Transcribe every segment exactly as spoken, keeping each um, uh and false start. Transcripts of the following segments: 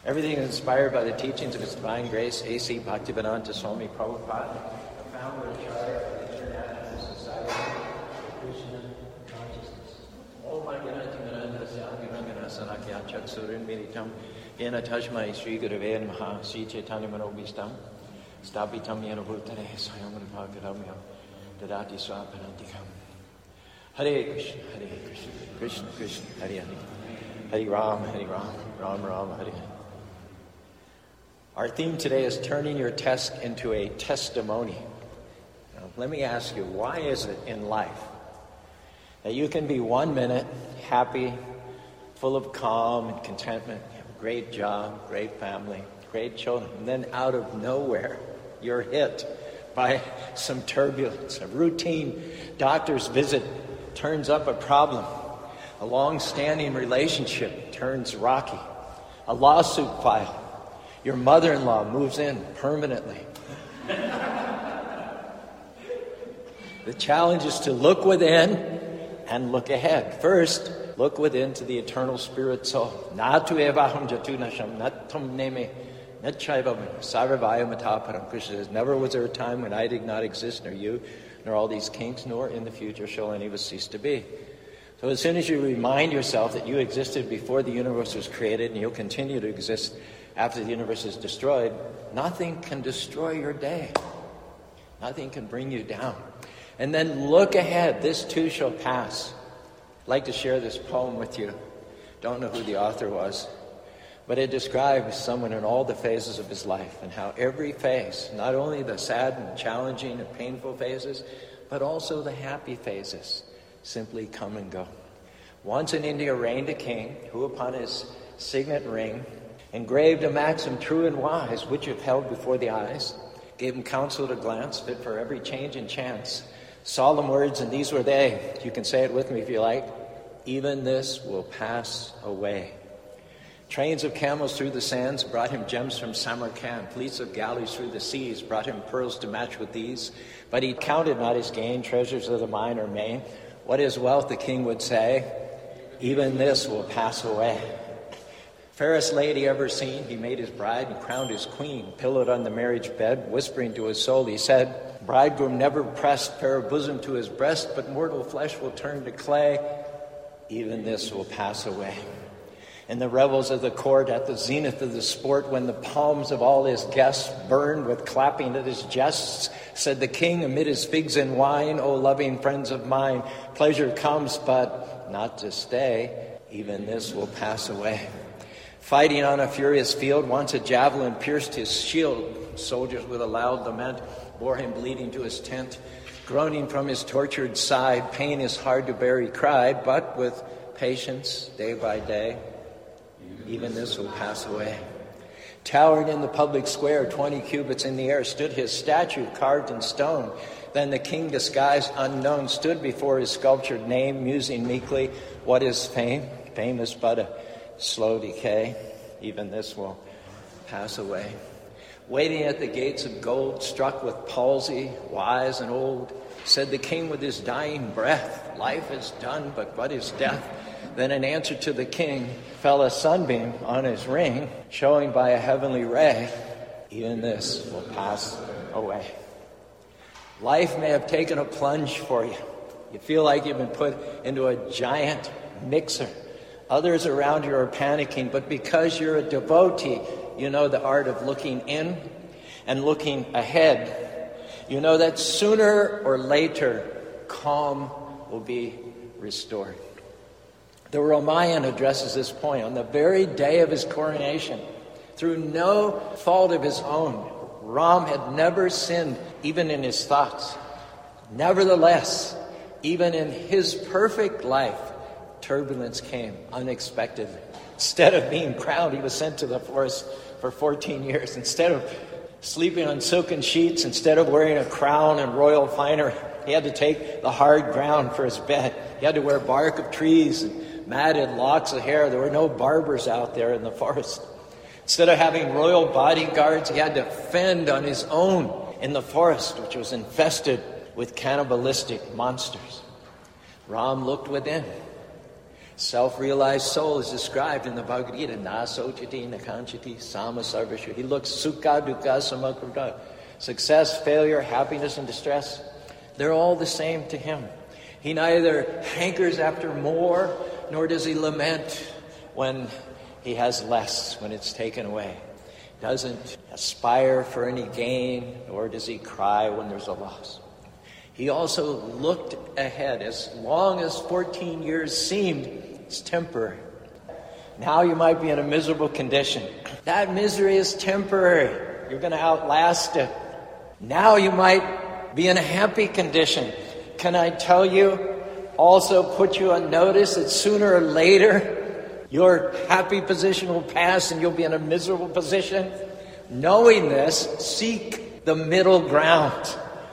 Everything is inspired by the teachings of His Divine Grace, A C Bhaktivedanta Swami Prabhupada, the founder and charter of the International Society for Krishna Consciousness. Om Mangalati Narandasya Agirangana Sanakya Chaksurin Militam Yena Tajmai Sri Gurave Namaha Sri Chaitanya Manobhistam Stapitam Yena Bhutare Swayamurvakaramya Dadati Swapanantikam. Hare Krishna, Hare Krishna, Krishna Krishna, Hare Hare, Hare Ram, Hare Ram, Ram Ram, Hare Hare. Our theme today is turning your test into a testimony. Now, let me ask you, why is it in life that you can be one minute happy, full of calm and contentment, you have a great job, great family, great children, and then out of nowhere, you're hit by some turbulence. A routine doctor's visit turns up a problem. A long-standing relationship turns rocky. A lawsuit filed. Your mother-in-law moves in permanently. The challenge is to look within and look ahead. First, look within to the eternal spirit soul. Natu evaham jatunasham natam neme natchaivam sarvaya mataparam. Krishna says, never was there a time when I did not exist, nor you, nor all these kings, nor in the future shall any of us cease to be. So as soon as you remind yourself that you existed before the universe was created, and you'll continue to exist after the universe is destroyed, nothing can destroy your day. Nothing can bring you down. And then look ahead. This too shall pass. I'd like to share this poem with you. Don't know who the author was, but it describes someone in all the phases of his life and how every phase, not only the sad and challenging and painful phases, but also the happy phases, simply come and go. Once in India reigned a king who upon his signet ring engraved a maxim true and wise, which if held before the eyes, gave him counsel at a glance, fit for every change and chance. Solemn words, and these were they. You can say it with me if you like. Even this will pass away. Trains of camels through the sands brought him gems from Samarkand. Fleets of galleys through the seas brought him pearls to match with these. But he counted not his gain, treasures of the mine or main. What is wealth, the king would say, even this will pass away. Fairest lady ever seen, he made his bride and crowned his queen. Pillowed on the marriage bed, whispering to his soul, he said, bridegroom never pressed fair bosom to his breast, but mortal flesh will turn to clay. Even this will pass away. In the revels of the court, at the zenith of the sport, when the palms of all his guests burned with clapping at his jests, said the king amid his figs and wine, O loving friends of mine, pleasure comes, but not to stay. Even this will pass away. Fighting on a furious field, once a javelin pierced his shield. Soldiers with a loud lament bore him bleeding to his tent. Groaning from his tortured side, pain is hard to bear, he cried, but with patience, day by day, even this will pass away. Towering in the public square, twenty cubits in the air, stood his statue carved in stone. Then the king, disguised unknown, stood before his sculptured name, musing meekly, what is fame? Fame is but a slow decay. Even this will pass away. Waiting at the gates of gold, struck with palsy, wise and old, said the king with his dying breath, life is done, but what is death? Then in answer to the king fell a sunbeam on his ring, showing by a heavenly ray, even this will pass away. Life may have taken a plunge for you. You feel like you've been put into a giant mixer. Others around you are panicking, but because you're a devotee, you know the art of looking in and looking ahead. You know that sooner or later, calm will be restored. The Ramayan addresses this point. On the very day of his coronation, through no fault of his own, Ram had never sinned, even in his thoughts. Nevertheless, even in his perfect life, turbulence came unexpectedly. Instead of being crowned, he was sent to the forest for fourteen years. Instead of sleeping on silken sheets, instead of wearing a crown and royal finery, he had to take the hard ground for his bed. He had to wear bark of trees and matted locks of hair. There were no barbers out there in the forest. Instead of having royal bodyguards, he had to fend on his own in the forest, which was infested with cannibalistic monsters. Ram looked within. Self-realized soul is described in the Bhagavad Gita. Na sochiti, na kanchiti, sama sarvashu. He looks sukha, dukkha, samakruta. Success, failure, happiness, and distress. They're all the same to him. He neither hankers after more, nor does he lament when he has less, when it's taken away. Doesn't aspire for any gain, nor does he cry when there's a loss. He also looked ahead. As long as fourteen years seemed, it's temporary. Now you might be in a miserable condition. That misery is temporary. You're going to outlast it. Now you might be in a happy condition. Can I tell you, also put you on notice that sooner or later, your happy position will pass and you'll be in a miserable position? Knowing this, seek the middle ground.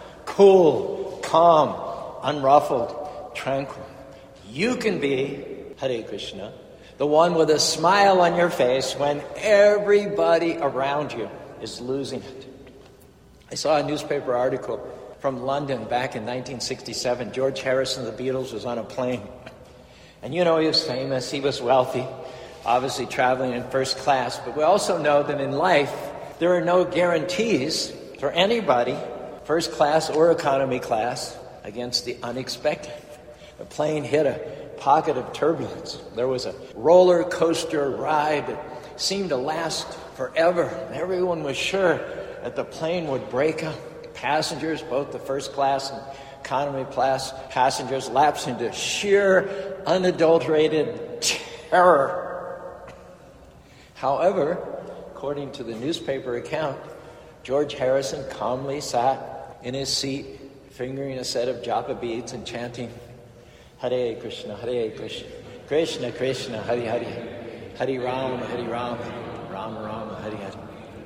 Cool, calm, unruffled, tranquil. You can be, Hare Krishna, the one with a smile on your face when everybody around you is losing it. I saw a newspaper article from London back in nineteen sixty-seven. George Harrison of the Beatles was on a plane. And you know he was famous, he was wealthy, obviously traveling in first class. But we also know that in life, there are no guarantees for anybody, first class or economy class, against the unexpected. The plane hit a pocket of turbulence. There was a roller coaster ride that seemed to last forever. Everyone was sure that the plane would break up. Passengers, both the first class and economy class passengers, lapsed into sheer, unadulterated terror. However, according to the newspaper account, George Harrison calmly sat in his seat, fingering a set of japa beads and chanting, Hare Krishna, Hare Krishna, Krishna Krishna, Hare Hare, Hare Rama, Hare Rama, Rama Rama, Hare Hare.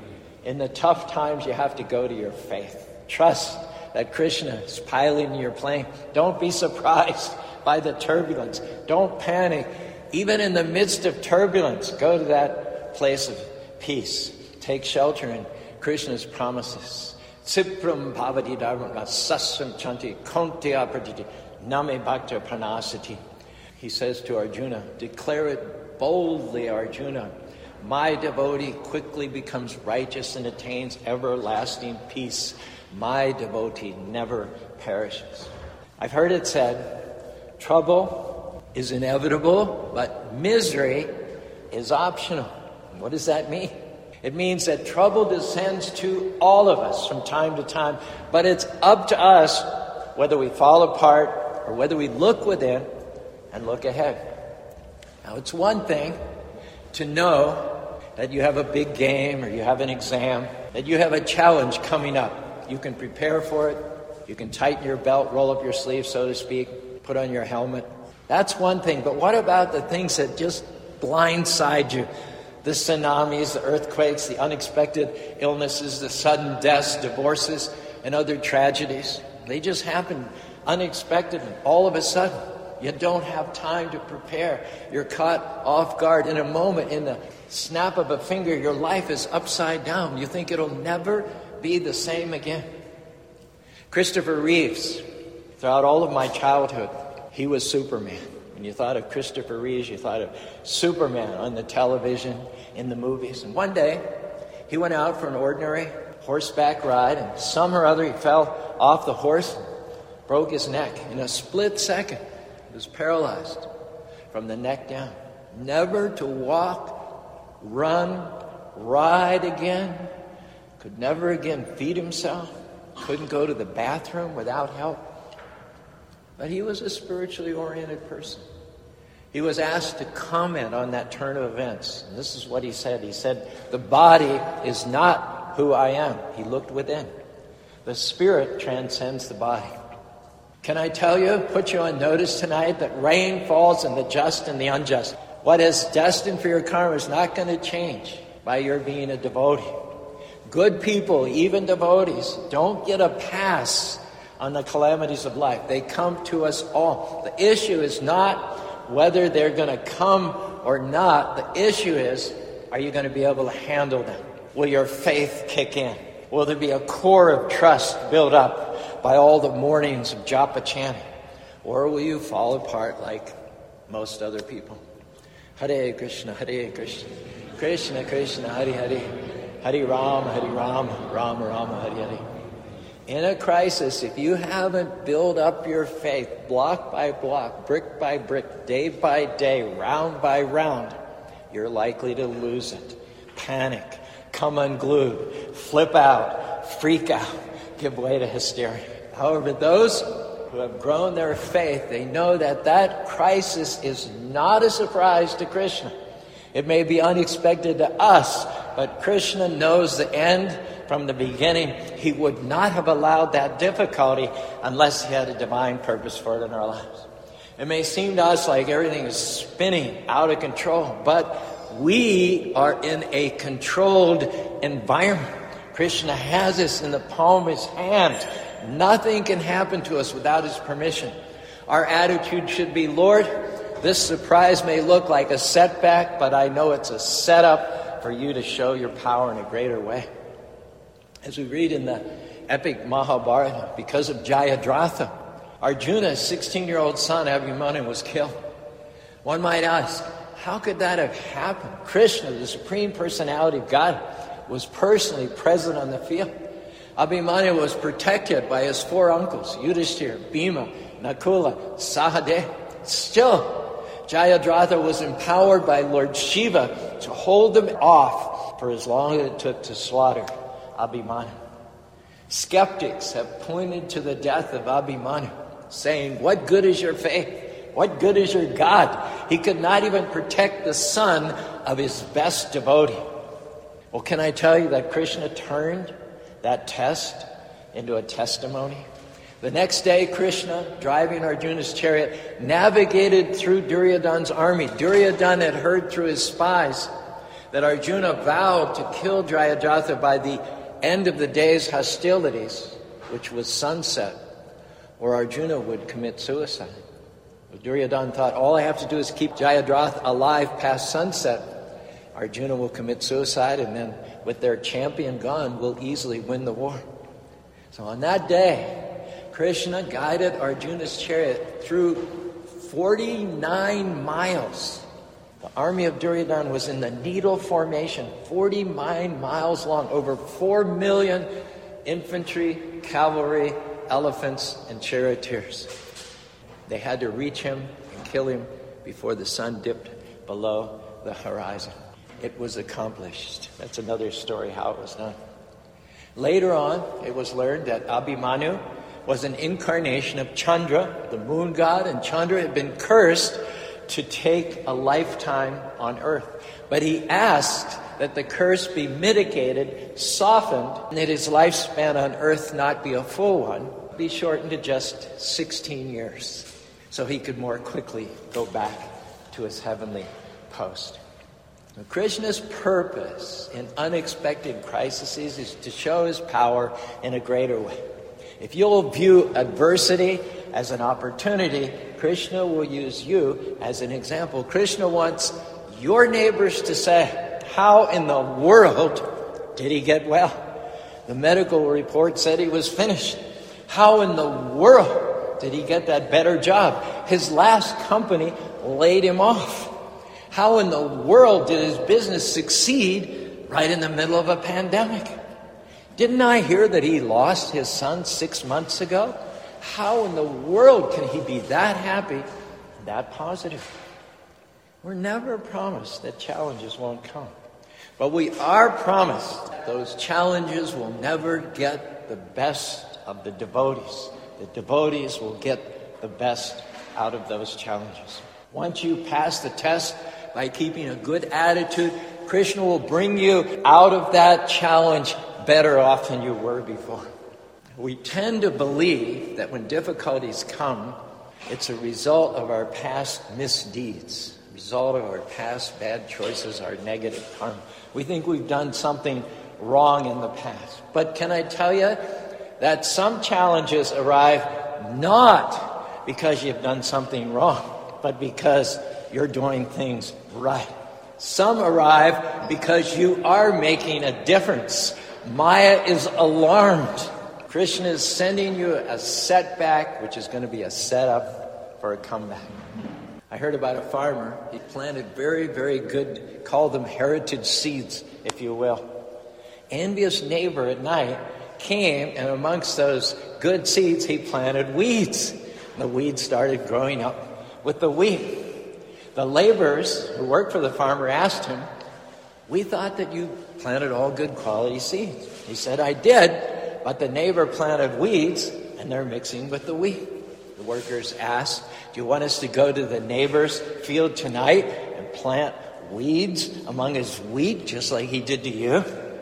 In the tough times, you have to go to your faith. Trust that Krishna is piloting your plane. Don't be surprised by the turbulence. Don't panic. Even in the midst of turbulence, go to that place of peace. Take shelter in Krishna's promises. Tsipram bhavati dharma sasam chanti kontya praditi name bhakta pranasati. He says to Arjuna, declare it boldly, Arjuna. My devotee quickly becomes righteous and attains everlasting peace. My devotee never perishes. I've heard it said, trouble is inevitable, but misery is optional. What does that mean? It means that trouble descends to all of us from time to time, but it's up to us whether we fall apart or whether we look within and look ahead. Now, it's one thing to know that you have a big game or you have an exam, that you have a challenge coming up. You can prepare for it. You can tighten your belt, roll up your sleeves, so to speak, put on your helmet. That's one thing. But what about the things that just blindside you? The tsunamis, the earthquakes, the unexpected illnesses, the sudden deaths, divorces, and other tragedies. They just happen unexpectedly, all of a sudden. You don't have time to prepare. You're caught off guard. In a moment, in the snap of a finger, your life is upside down. You think it'll never be the same again. Christopher Reeves, throughout all of my childhood, he was Superman. When you thought of Christopher Reeves, you thought of Superman on the television, in the movies. And one day, he went out for an ordinary horseback ride, and some or other he fell off the horse and broke his neck. In a split second, he was paralyzed from the neck down. Never to walk, run, ride again. Could never again feed himself. Couldn't go to the bathroom without help. But he was a spiritually oriented person. He was asked to comment on that turn of events. And this is what he said. He said, the body is not who I am. He looked within. The spirit transcends the body. Can I tell you, put you on notice tonight, that rain falls on the just and the unjust. What is destined for your karma is not going to change by your being a devotee. Good people, even devotees, don't get a pass on the calamities of life. They come to us all. The issue is not whether they're going to come or not. The issue is, are you going to be able to handle them? Will your faith kick in? Will there be a core of trust built up by all the mornings of japa chanting? Or will you fall apart like most other people. Hare Krishna, Hare Krishna, Krishna Krishna, Hare Hare, Hare Rama, Hare Rama, Rama Rama, Hare Hare. In a crisis, if you haven't built up your faith block by block, brick by brick, day by day, round by round, you're likely to lose it. Panic, come unglued, flip out, freak out, give way to hysteria. However, those who have grown their faith, they know that that crisis is not a surprise to Krishna. It may be unexpected to us, but Krishna knows the end from the beginning. He would not have allowed that difficulty unless he had a divine purpose for it in our lives. It may seem to us like everything is spinning out of control, but we are in a controlled environment. Krishna has us in the palm of his hand. Nothing can happen to us without his permission. Our attitude should be, Lord, this surprise may look like a setback, but I know it's a setup for you to show your power in a greater way. As we read in the epic Mahabharata, because of Jayadratha, Arjuna's sixteen-year-old son Abhimanyu was killed. One might ask, how could that have happened? Krishna, the Supreme Personality of God, was personally present on the field. Abhimanyu was protected by his four uncles, Yudhishthira, Bhima, Nakula, Sahadeva. Still, Jayadratha was empowered by Lord Shiva to hold them off for as long as it took to slaughter Abhimanyu. Skeptics have pointed to the death of Abhimanyu, saying, what good is your faith? What good is your God? He could not even protect the son of his best devotee. Well, can I tell you that Krishna turned that test into a testimony? The next day, Krishna, driving Arjuna's chariot, navigated through Duryodhana's army. Duryodhana had heard through his spies that Arjuna vowed to kill Jayadratha by the end of the day's hostilities, which was sunset, or Arjuna would commit suicide. But Duryodhana thought, all I have to do is keep Jayadratha alive past sunset. Arjuna will commit suicide, and then with their champion gone, we'll easily win the war. So on that day, Krishna guided Arjuna's chariot through forty-nine miles. The army of Duryodhana was in the needle formation, forty-nine miles long, over four million infantry, cavalry, elephants, and charioteers. They had to reach him and kill him before the sun dipped below the horizon. It was accomplished. That's another story how it was done. Later on, it was learned that Abhimanyu was an incarnation of Chandra, the moon god, and Chandra had been cursed to take a lifetime on earth. But he asked that the curse be mitigated, softened, and that his lifespan on earth not be a full one, be shortened to just sixteen years, so he could more quickly go back to his heavenly post. Now, Krishna's purpose in unexpected crises is to show his power in a greater way. If you'll view adversity as an opportunity, Krishna will use you as an example. Krishna wants your neighbors to say, how in the world did he get well? The medical report said he was finished. How in the world did he get that better job? His last company laid him off. How in the world did his business succeed right in the middle of a pandemic? Didn't I hear that he lost his son six months ago? How in the world can he be that happy and that positive? We're never promised that challenges won't come. But we are promised those challenges will never get the best of the devotees. The devotees will get the best out of those challenges. Once you pass the test by keeping a good attitude, Krishna will bring you out of that challenge better off than you were before. We tend to believe that when difficulties come, it's a result of our past misdeeds, a result of our past bad choices, our negative karma. We think we've done something wrong in the past. But can I tell you that some challenges arrive not because you've done something wrong, but because you're doing things right. Some arrive because you are making a difference. Maya is alarmed. Krishna is sending you a setback, which is going to be a setup for a comeback. I heard about a farmer. He planted very, very good, call them heritage seeds, if you will. Envious neighbor at night came, and amongst those good seeds, he planted weeds. The weeds started growing up with the wheat. The laborers who worked for the farmer asked him, "We thought that you planted all good quality seeds." He said, "I did, but the neighbor planted weeds, and they're mixing with the wheat." The workers asked, "Do you want us to go to the neighbor's field tonight and plant weeds among his wheat, just like he did to you?"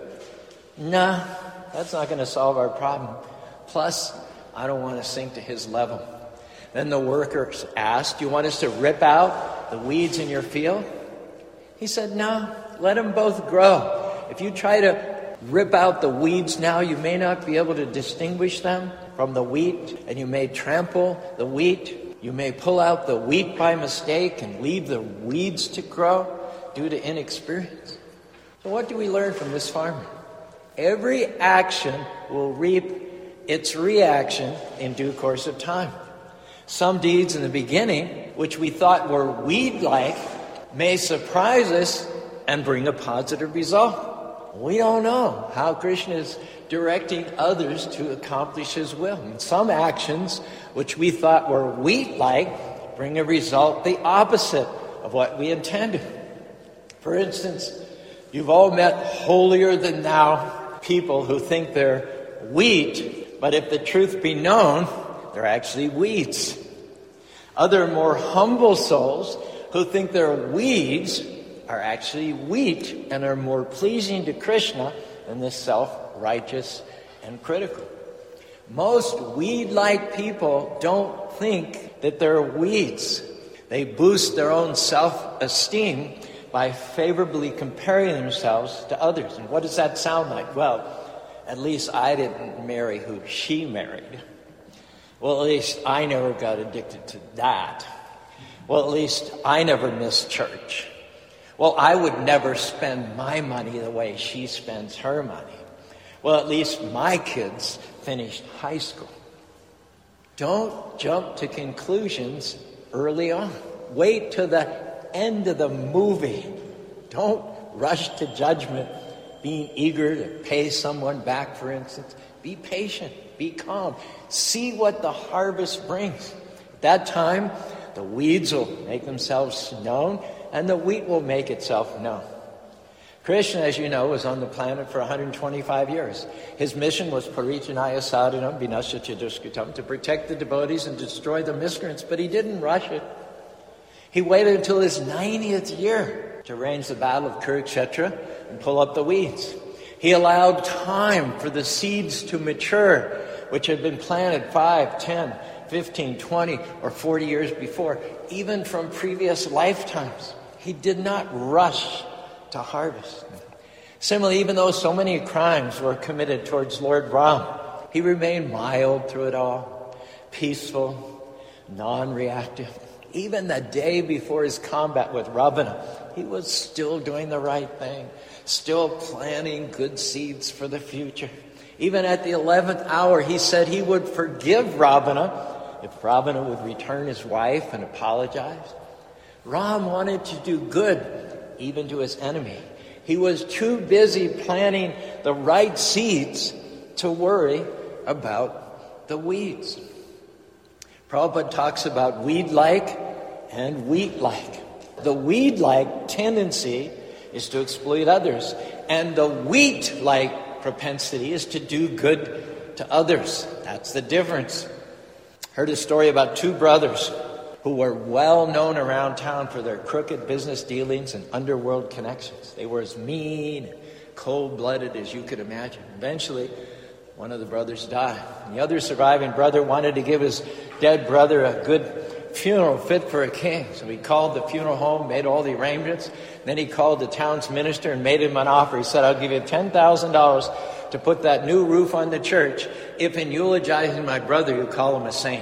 "No, that's not going to solve our problem. Plus, I don't want to sink to his level." Then the workers asked, "Do you want us to rip out the weeds in your field?" He said, "No, let them both grow. If you try to rip out the weeds now, you may not be able to distinguish them from the wheat, and you may trample the wheat. You may pull out the wheat by mistake and leave the weeds to grow due to inexperience." So what do we learn from this farmer? Every action will reap its reaction in due course of time. Some deeds in the beginning, which we thought were weed-like, may surprise us and bring a positive result. We don't know how Krishna is directing others to accomplish his will. And some actions, which we thought were wheat-like, bring a result the opposite of what we intended. For instance, you've all met holier-than-thou people who think they're wheat, but if the truth be known, they're actually weeds. Other more humble souls who think they're weeds are actually wheat and are more pleasing to Krishna than the self-righteous and critical. Most weed-like people don't think that they're weeds. They boost their own self-esteem by favorably comparing themselves to others. And what does that sound like? Well, at least I didn't marry who she married. Well, at least I never got addicted to that. Well, at least I never missed church. Well, I would never spend my money the way she spends her money. Well, at least my kids finished high school. Don't jump to conclusions early on. Wait till the end of the movie. Don't rush to judgment, being eager to pay someone back, for instance. Be patient. Be calm. See what the harvest brings. At that time, the weeds will make themselves known, and the wheat will make itself known. Krishna, as you know, was on the planet for one hundred twenty-five years. His mission was Parijinaya Sadhanam Vinasya Chadushkitam, to protect the devotees and destroy the miscreants, but he didn't rush it. He waited until his ninetieth year to arrange the battle of Kurukshetra and pull up the weeds. He allowed time for the seeds to mature, which had been planted five, ten, fifteen, twenty, or forty years before, even from previous lifetimes. He did not rush to harvest. Similarly, even though so many crimes were committed towards Lord Ram, he remained mild through it all, peaceful, non-reactive. Even the day before his combat with Ravana, he was still doing the right thing, still planting good seeds for the future. Even at the eleventh hour, he said he would forgive Ravana if Ravana would return his wife and apologize. Ram wanted to do good even to his enemy. He was too busy planting the right seeds to worry about the weeds. Prabhupada talks about weed-like and wheat-like. The weed-like tendency is to exploit others, and the wheat-like propensity is to do good to others. That's the difference. Heard a story about two brothers who were well known around town for their crooked business dealings and underworld connections. They were as mean and cold-blooded as you could imagine. Eventually, one of the brothers died. And the other surviving brother wanted to give his dead brother a good funeral fit for a king. So he called the funeral home, made all the arrangements. Then he called the town's minister and made him an offer. He said, "I'll give you ten thousand dollars to put that new roof on the church if in eulogizing my brother you call him a saint."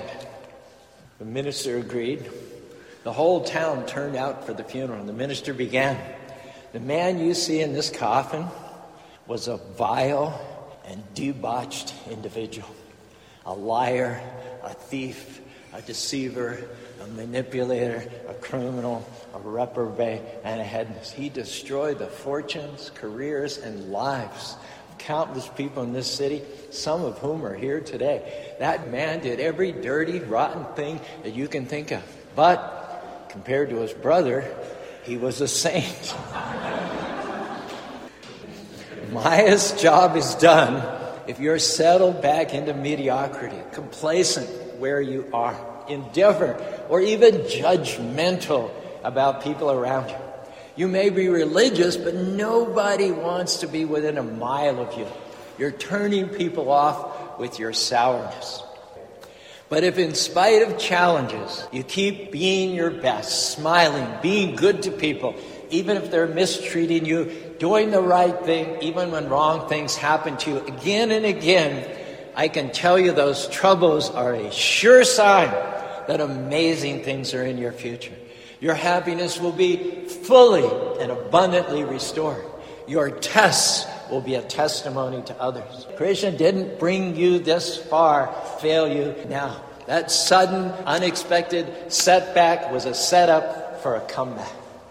The minister agreed. The whole town turned out for the funeral, and the minister began. "The man you see in this coffin was a vile and debauched individual, a liar, a thief, a deceiver, a manipulator, a criminal, a reprobate, and a headless. He destroyed the fortunes, careers, and lives of countless people in this city, some of whom are here today. That man did every dirty, rotten thing that you can think of. But compared to his brother, he was a saint. Maya's job is done if you're settled back into mediocrity, complacent where you are, indifferent, or even judgmental about people around you. You may be religious, but nobody wants to be within a mile of you. You're turning people off with your sourness. But if in spite of challenges, you keep being your best, smiling, being good to people, even if they're mistreating you, doing the right thing, even when wrong things happen to you again and again, I can tell you those troubles are a sure sign that amazing things are in your future. Your happiness will be fully and abundantly restored. Your tests will be a testimony to others. Krishna didn't bring you this far, fail you now. That sudden, unexpected setback was a setup for a comeback.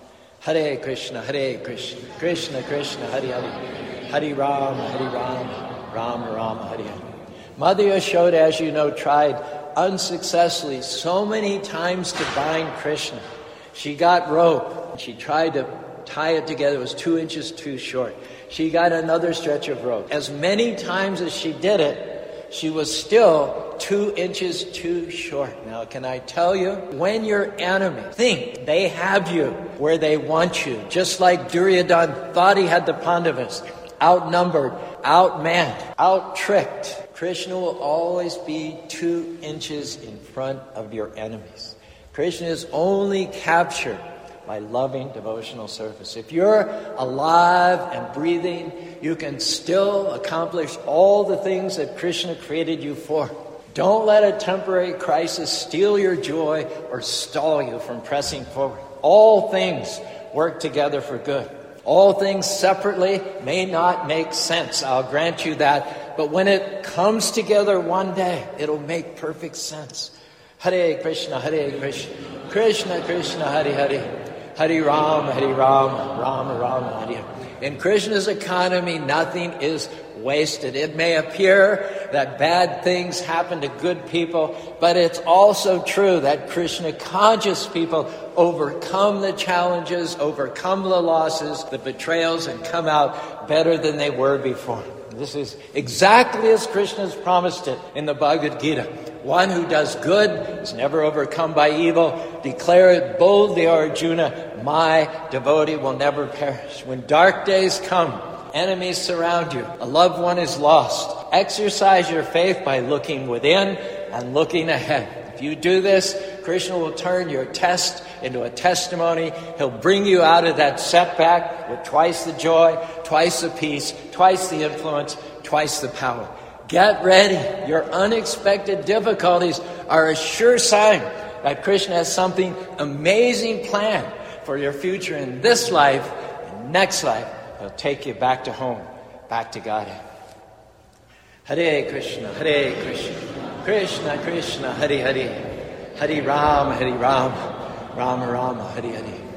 Hare Krishna, Hare Krishna, Krishna Krishna, Hare Hare, Hare Rama, Hare Rama, Rama Rama, Hare Hare. Mother Yashoda, as you know, tried unsuccessfully so many times to bind Krishna. She got rope. She tried to tie it together. It was two inches too short. She got another stretch of rope. As many times as she did it, she was still two inches too short. Now, can I tell you, when your enemy think they have you where they want you, just like Duryodhana thought he had the Pandavas, outnumbered, outmanned, out-tricked, Krishna will always be two inches in front of your enemies. Krishna is only captured by loving devotional service. If you're alive and breathing, you can still accomplish all the things that Krishna created you for. Don't let a temporary crisis steal your joy or stall you from pressing forward. All things work together for good. All things separately may not make sense. I'll grant you that. But when it comes together one day, it'll make perfect sense. Hare Krishna, Hare Krishna, Krishna Krishna, Hare Hare, Hare Rama, Hare Rama, Rama Rama, Hare Hare. In Krishna's economy, nothing is wasted. It may appear that bad things happen to good people, but it's also true that Krishna-conscious people overcome the challenges, overcome the losses, the betrayals, and come out better than they were before. This is exactly as Krishna's promised it in the Bhagavad Gita. One who does good is never overcome by evil. Declare it boldly, O Arjuna, my devotee will never perish. When dark days come, enemies surround you, a loved one is lost, exercise your faith by looking within and looking ahead. If you do this, Krishna will turn your test into a testimony. He'll bring you out of that setback with twice the joy, twice the peace, twice the influence, twice the power. Get ready. Your unexpected difficulties are a sure sign that Krishna has something amazing planned for your future in this life and next life. He'll take you back to home, back to Godhead. Hare Krishna, Hare Krishna, Krishna Krishna, Hare Hare, Hare Rama, Hare Rama, Rama Rama, Hare Hare.